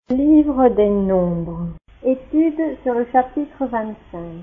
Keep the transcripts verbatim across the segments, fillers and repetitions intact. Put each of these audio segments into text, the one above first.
Livre des Nombres. Étude sur le chapitre vingt-cinq.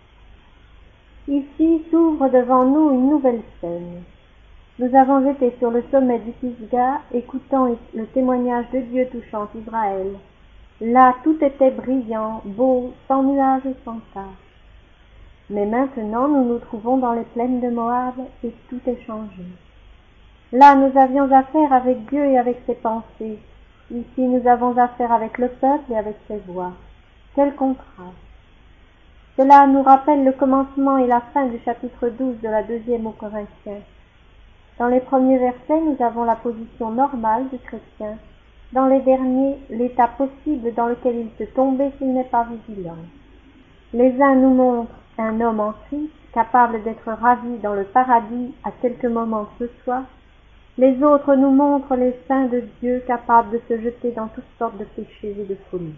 Ici s'ouvre devant nous une nouvelle scène. Nous avons été sur le sommet du Pisgah, écoutant le témoignage de Dieu touchant Israël. Là, tout était brillant, beau, sans nuages et sans tache. Mais maintenant, nous nous trouvons dans les plaines de Moab et tout est changé. Là, nous avions affaire avec Dieu et avec ses pensées. Ici, nous avons affaire avec le peuple et avec ses voix. Quel contraste! Cela nous rappelle le commencement et la fin du chapitre douze de la deuxième aux Corinthiens. Dans les premiers versets, nous avons la position normale du chrétien. Dans les derniers, l'état possible dans lequel il peut tomber s'il n'est pas vigilant. Les uns nous montrent un homme en Christ, capable d'être ravi dans le paradis à quelque moment que ce soit. Les autres nous montrent les saints de Dieu capables de se jeter dans toutes sortes de péchés et de folies.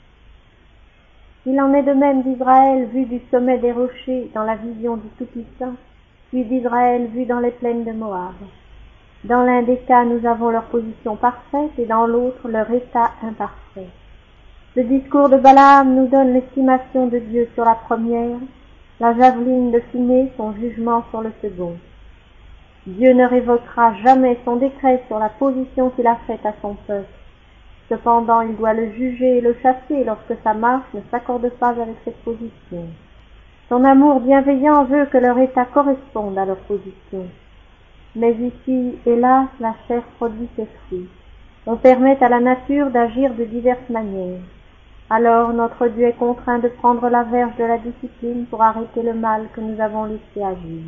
Il en est de même d'Israël vu du sommet des rochers dans la vision du Tout-Puissant, puis d'Israël vu dans les plaines de Moab. Dans l'un des cas, nous avons leur position parfaite et dans l'autre, leur état imparfait. Le discours de Balaam nous donne l'estimation de Dieu sur la première, la javeline de Phiné son jugement sur le second. Dieu ne révoquera jamais son décret sur la position qu'il a faite à son peuple. Cependant, il doit le juger et le chasser lorsque sa marche ne s'accorde pas avec cette position. Son amour bienveillant veut que leur état corresponde à leur position. Mais ici, hélas, la chair produit ses fruits. On permet à la nature d'agir de diverses manières. Alors, notre Dieu est contraint de prendre la verge de la discipline pour arrêter le mal que nous avons laissé agir.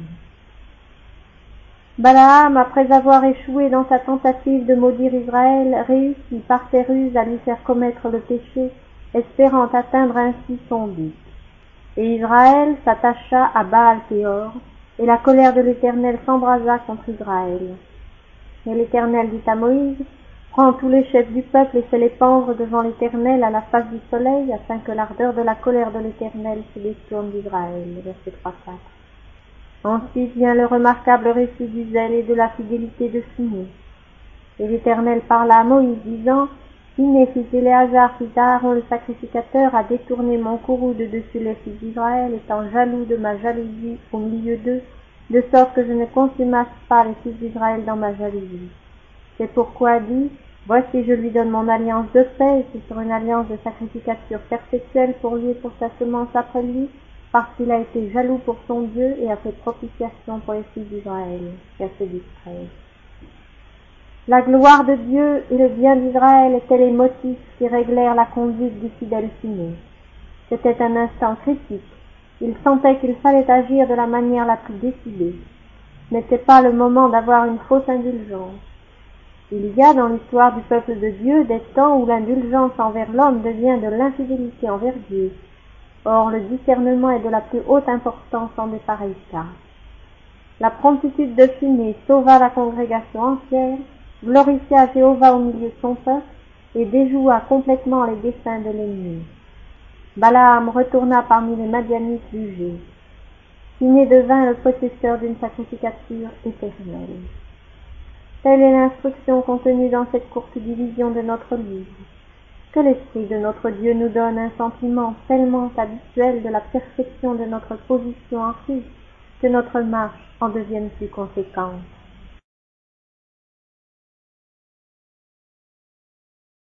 Balaam, après avoir échoué dans sa tentative de maudire Israël, réussit par ses ruses à lui faire commettre le péché, espérant atteindre ainsi son but. Et Israël s'attacha à Baal-Péor, et la colère de l'Éternel s'embrasa contre Israël. Et l'Éternel dit à Moïse, « Prends tous les chefs du peuple et fais-les pendre devant l'Éternel à la face du soleil, afin que l'ardeur de la colère de l'Éternel se détourne d'Israël. » Verset trois quatre. Ensuite vient le remarquable récit du zèle et de la fidélité de Phiné. Et l'Éternel parla à Moïse, disant, « Phiné, fils d'Éléazar, fils d'Aaron le sacrificateur, a détourné mon courroux de dessus les fils d'Israël, étant jaloux de ma jalousie au milieu d'eux, de sorte que je ne consumasse pas les fils d'Israël dans ma jalousie. C'est pourquoi dit, voici je lui donne mon alliance de paix, et c'est sur une alliance de sacrificature perpétuelle pour lui et pour sa semence après lui, parce qu'il a été jaloux pour son Dieu et a fait propitiation pour les fils d'Israël. » Verset treize. La gloire de Dieu et le bien d'Israël étaient les motifs qui réglèrent la conduite du fidèle Phiné. C'était un instant critique. Il sentait qu'il fallait agir de la manière la plus décidée. Ce n'était pas le moment d'avoir une fausse indulgence. Il y a dans l'histoire du peuple de Dieu des temps où l'indulgence envers l'homme devient de l'infidélité envers Dieu. Or, le discernement est de la plus haute importance en de pareils cas. La promptitude de Phiné sauva la congrégation entière, glorifia Jéhovah au milieu de son peuple et déjoua complètement les desseins de l'ennemi. Balaam retourna parmi les Madianites jugés. Phiné devint le possesseur d'une sacrificature éternelle. Telle est l'instruction contenue dans cette courte division de notre livre. Que l'Esprit de notre Dieu nous donne un sentiment tellement habituel de la perfection de notre position en Christ, que notre marche en devienne plus conséquente.